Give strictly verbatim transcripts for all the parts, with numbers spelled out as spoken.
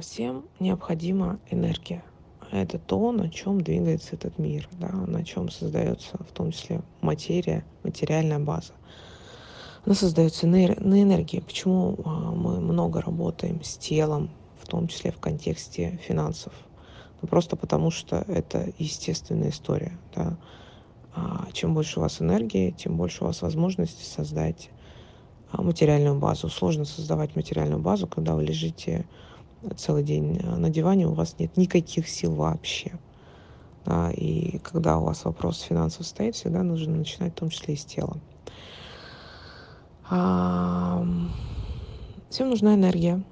Всем необходима энергия. Это то, на чем двигается этот мир, да, на чем создается в том числе материя, материальная база. Она создается на эр- на энергии. Почему а, мы много работаем с телом, в том числе в контексте финансов? Ну, просто потому что это естественная история. Да. А, чем больше у вас энергии, тем больше у вас возможности создать а, материальную базу. Сложно создавать материальную базу, когда вы лежите целый день э, на диване, у вас нет никаких сил вообще. Да, и когда у вас вопрос финансов стоит, всегда нужно начинать в том числе и с тела. Ам, Всем нужна энергия.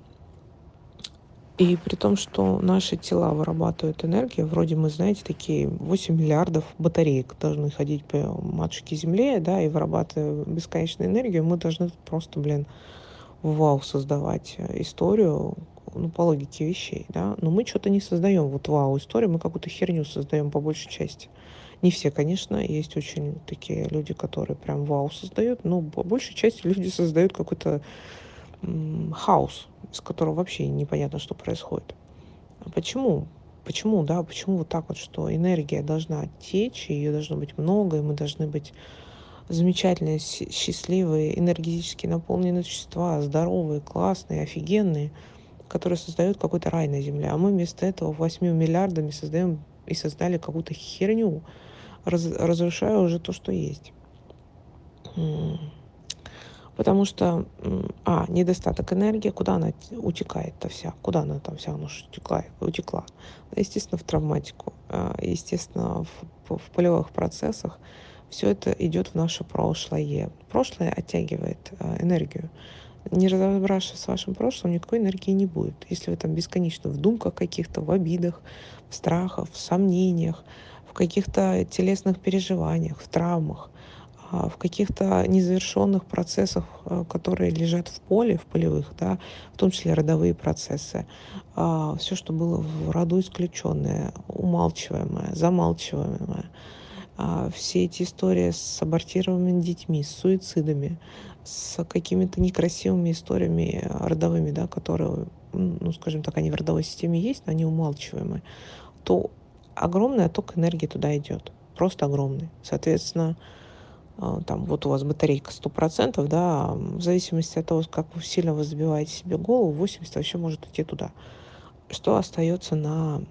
И при том, что наши тела вырабатывают энергию, вроде мы, знаете, такие восемь миллиардов батареек должны ходить по матушке Земле, да, и вырабатывая бесконечную энергию, мы должны просто, блин, вау создавать э, историю, ну, по логике вещей, да. Но мы что-то не создаем вот вау-историю, мы какую-то херню создаем по большей части. Не все, конечно, есть очень такие люди, которые прям вау создают, но по большей части люди создают какой-то м, хаос, из которого вообще непонятно, что происходит. А почему? Почему, да, почему вот так вот, что энергия должна течь, ее должно быть много, и мы должны быть замечательные, щ- счастливые, энергетически наполненные существа, здоровые, классные, офигенные, которые создают какой-то рай на земле. А мы вместо этого восьми миллиардами создаем и создали какую-то херню, раз- разрушая уже то, что есть. М. Потому что, м, а, недостаток энергии, куда она т- утекает-то вся, куда она там вся, ну, ж утекла, утекла. Да, естественно, в травматику, а, естественно, в, п- в полевых процессах все это идет в наше прошлое. Прошлое оттягивает а, энергию. Не разобравшись с вашим прошлым, никакой энергии не будет. Если вы там бесконечно в думках каких-то, в обидах, в страхах, в сомнениях, в каких-то телесных переживаниях, в травмах, а, в каких-то незавершенных процессах, а, которые лежат в поле, в полевых, да, в том числе родовые процессы, все, что было в роду исключенное, умалчиваемое, замалчиваемое, а, все эти истории с абортированными детьми, с суицидами, с какими-то некрасивыми историями э, родовыми, да, которые, м, ну, скажем так, они в родовой системе есть, но они умалчиваемы, то огромный отток энергии туда идет. Просто огромный. Соответственно, а, там вот у вас батарейка сто процентов, да, а, в зависимости от того, как вы сильно вы забиваете себе голову, восемьдесят вообще может идти туда. Что остается на,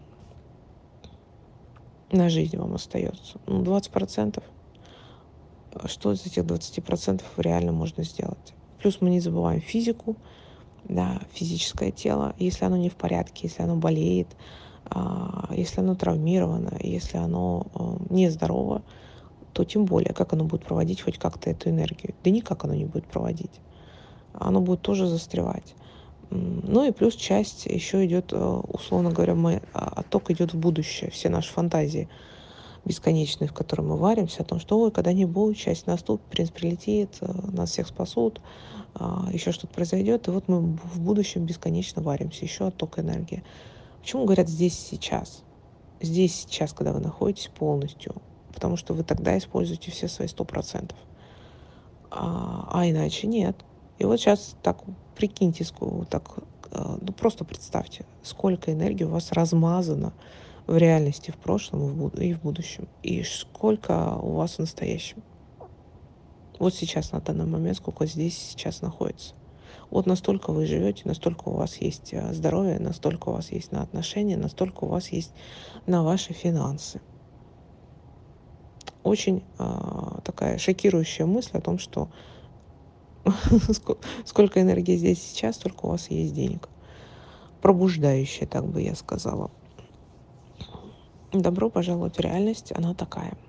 на жизнь вам остается? Ну, двадцать процентов. Что из этих двадцати процентов реально можно сделать? Плюс мы не забываем физику, да, физическое тело, если оно не в порядке, если оно болеет, а, если оно травмировано, если оно э, нездорово, то тем более, как оно будет проводить хоть как-то эту энергию? Да никак оно не будет проводить. Оно будет тоже застревать. М, Ну и плюс часть еще идет, э, условно говоря, мы, а, отток идет в будущее, все наши фантазии бесконечные, в которой мы варимся, о том, что ой, когда-нибудь часть наступит, принц прилетит, э, нас всех спасут, а, еще что-то произойдет, и вот мы б- в будущем бесконечно варимся, еще отток энергии. Почему говорят здесь и сейчас? Здесь и сейчас, когда вы находитесь полностью, потому что вы тогда используете все свои сто процентов, а, а иначе нет. И вот сейчас так прикиньте, ско- так, э, ну просто представьте, сколько энергии у вас размазано в реальности, в прошлом и в, буд- и в будущем, и сколько у вас в настоящем. Вот сейчас, на данный момент, сколько здесь сейчас находится. Вот настолько вы живете, настолько у вас есть э, здоровье, настолько у вас есть на отношения, настолько у вас есть на ваши финансы. Очень а, такая шокирующая мысль о том, что ско- сколько энергии здесь и сейчас, столько у вас есть денег. Пробуждающая, так бы я сказала. Добро пожаловать в реальность, она такая.